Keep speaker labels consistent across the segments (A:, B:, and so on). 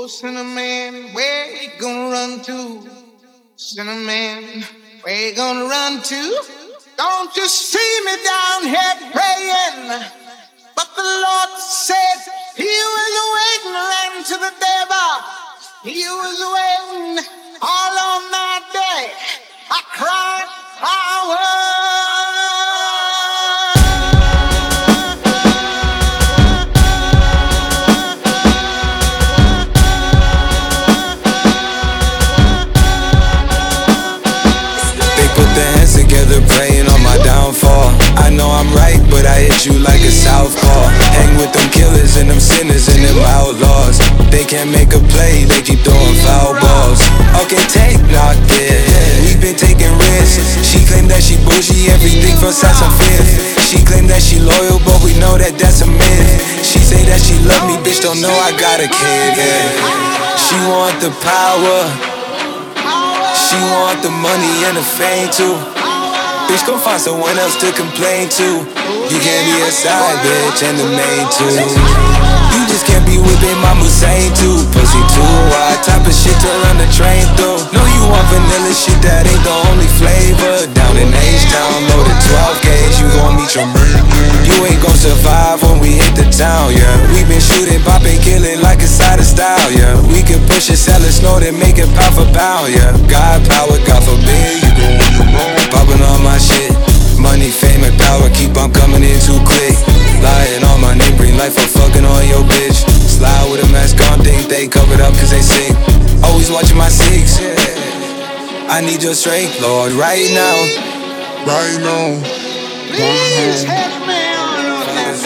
A: Cinnamon, where you gonna run to? Cinnamon, where you gonna run to? Don't you see me down here praying? But the Lord said He was waiting right to the devil. He was waiting all on that day. I cried,
B: together praying on my downfall. I know I'm right, but I hit you like a southpaw. Hang with them killers and them sinners and them outlaws. They can't make a play, they keep throwing foul balls. Okay, take knock, yeah, we've been taking risks. She claimed that she bougie, everything from Sass and Fifth. She claimed that she loyal, but we know that that's a myth. She say that she love me, bitch, don't know I got a kid, yeah. She want the power, she want the money and the fame too. Bitch, go find someone else to complain to. You can't be a side bitch and the main too. You just can't be whipping my Hussein too. Pussy too wide, type of shit to run the train through. No, you want vanilla shit, that ain't the only flavor. Down in H-Town, loaded 12 gauge, you gon' meet your man. You ain't gon' survive when we hit the town, yeah. We been shooting, popping, killing like it's out of style, yeah. We can push it, sell it, slow, then make it pound for pound, yeah. God power, God forbid, you gon' on your own. Popping on my shit, money, fame, and power keep on coming in too quick. Lying on my name, bring life for fucking on your bitch. Slide with a mask on, think they covered up cause they sick. Always watching my six, yeah. I need your strength, Lord, right now.
C: Right now.
A: Please help me on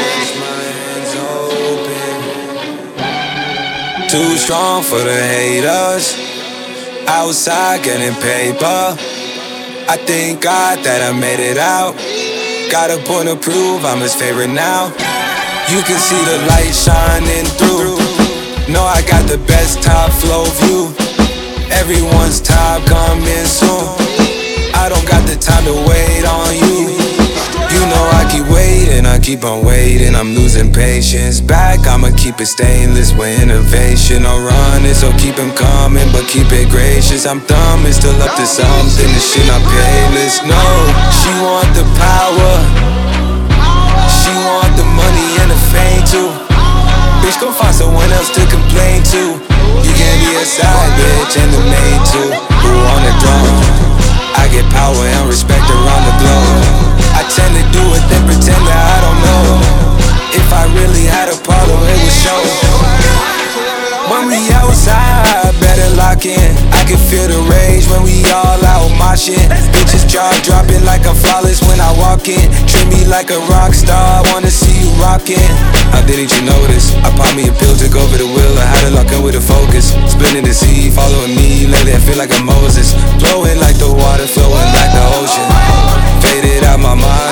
B: that. Too strong for the haters. Outside getting paper. I thank God that I made it out. Got a point to prove, I'm his favorite now. You can see the light shining through. Know I got the best top flow view. Everyone's time coming soon. I don't got the time to wait on you. You know I keep waiting, I keep on waiting. I'm losing patience. Back, I'ma keep it stainless with innovation. I'll run it, so keep him coming, but keep it gracious. I'm thumbing, still up to something. This shit not payless, no. She want the power, she want the money and the fame too. Bitch, go find someone else to complain to. You can't be a side bitch and the main too. Who on the throne? I get power and respect around the globe. I tend to do it, then pretend that I don't know. If I really had a problem, it would show. When we outside, better lock in. I can feel the rage when we all out moshing. Bitches jaw dropping like I'm flawless when I walk in. Treat me like a rock star, wanna see you rockin'. How didn't you notice? I popped me a pill, took over the wheel. I had to lock in with a focus. Splitting the sea, following me. Lately I feel like I'm Moses. Flowing like the water, flowing like the ocean. Faded out my mind,